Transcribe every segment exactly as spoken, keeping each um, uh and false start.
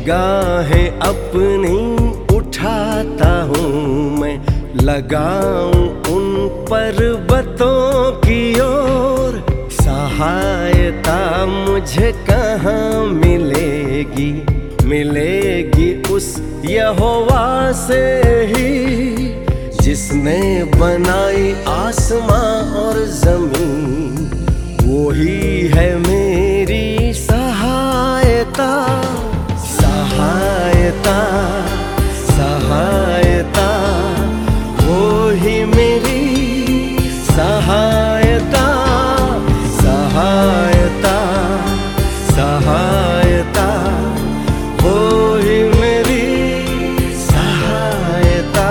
निगाहें अपनी उठाता हूँ मैं, लगाऊं उन पर्वतों की ओर। सहायता मुझे कहाँ मिलेगी, मिलेगी उस यहोवा से ही जिसने बनाई आसमां और जमीन। वो ही है मेरी सहायता, सहायता, सहायता। वो ही मेरी सहायता, सहायता, सहायता। वो ही मेरी सहायता।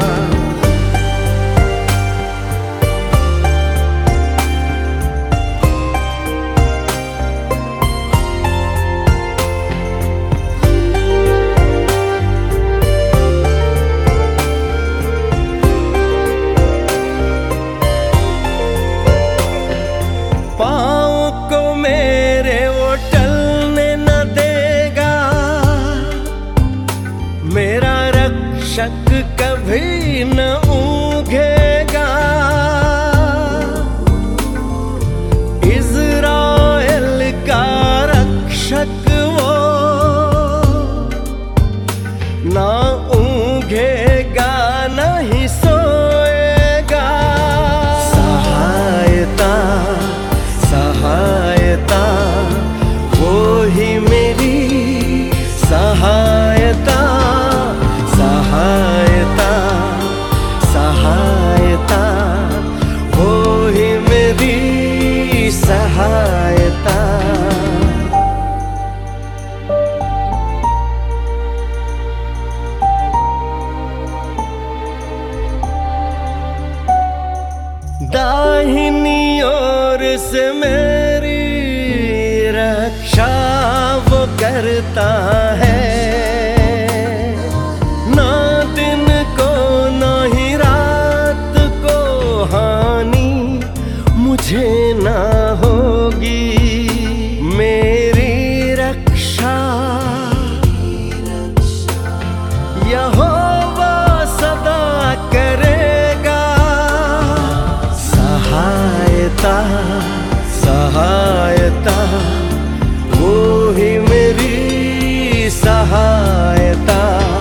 पाँव को मेरे वो टलने न देगा, मेरा रक्षक कभी न ऊँघेगा। इज़राइल का रक्षक वो ना ऊँघेगा नहीं सोएगा। सहायता, सहायता। वो ही मेरी सहायता, सहायता, सहायता। वो ही मेरी सहायता। दाहिनी ओर से मेरी रक्षा वो करता है, ना दिन को ना ही रात को हानि मुझे ना होगी। मेरी रक्षा यहोवा सदा करेगा। सहायता, सहायता। वो ही मेरी सहायता।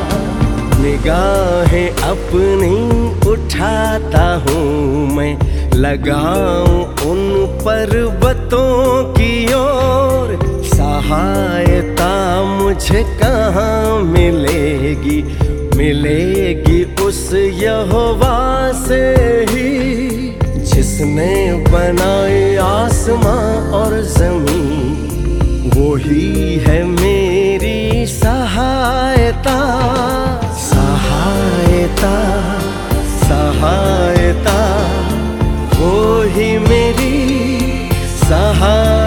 निगाहें अपनी उठाता हूँ मैं, लगाऊं उन पर्वतों की ओर। सहायता मुझे कहाँ मिलेगी, मिलेगी उस यहोवा से ही जिसने बनाए आसमां और जमीन। वो ही है मेरी सहायता, सहायता, सहायता। वो ही मेरी सहायता।